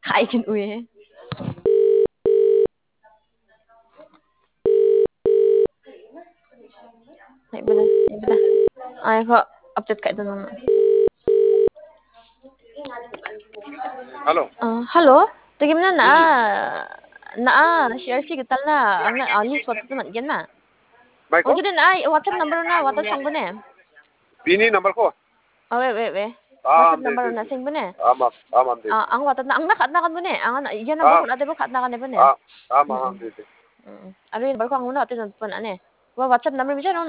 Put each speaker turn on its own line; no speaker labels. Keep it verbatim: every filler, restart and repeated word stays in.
Kain uy. Ay bala, ay bala. Ay ko update ka ito naman.
Halo.
Uh, hello. Tigim na na na C R C gital na ang na list WhatsApp naman yan na. O
Baiko?
din ay WhatsApp number na WhatsApp sang bune.
Bini number ko.
Oh wait wait wait.
Ah,
WhatsApp
de
number
de
na
de.
sing bune.
Ama, ama de
Ah
de.
ang WhatsApp na ang nakat nakat bune. Ang yan number
Ah,
ko na debo kat nakat bune.
ah, ama,
Mm.
ama de de.
Mm. Ano yun number ko ang una atin pun ane. Wa WhatsApp number bisa no